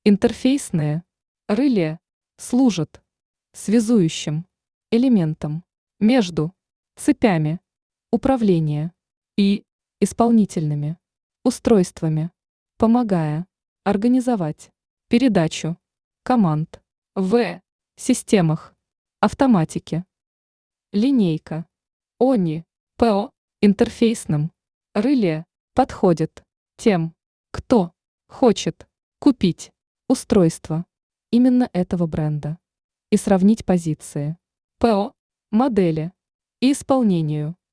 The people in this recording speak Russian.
Интерфейсные реле служат связующим элементом между цепями управления и исполнительными устройствами, помогая организовать передачу команд в системах автоматики. Линейка ОНИ ПО интерфейсным реле подходит тем, кто хочет купить устройство именно этого бренда и сравнить позиции ПО, модели и исполнению.